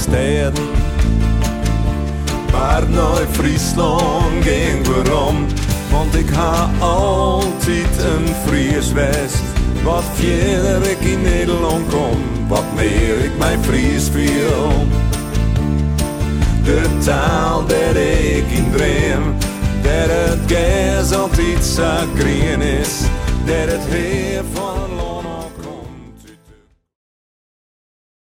steden. Maar naar Friesland ging waarom? Want ik ha altijd een Fries west. Wat verder ik in Nederland kom, wat meer ik mij Fries viel. De taal dat ik in dream, dat het gas altijd zo green is, dat het heer van